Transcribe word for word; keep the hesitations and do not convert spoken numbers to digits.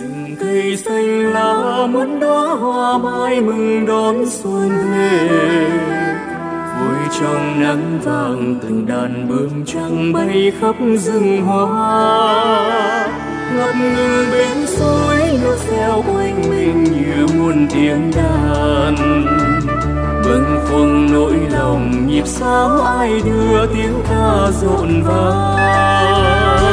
rừng cây xanh lá muôn đóa hoa mai mừng đón xuân về. Vui trong nắng vàng từng đàn bướm trắng bay khắp rừng hoa. Ngập ngừng bên suối nước reo quanh mình như muôn tiếng đàn. Bâng khuâng nỗi lòng nhịp sáo ai đưa tiếng ca rộn vang.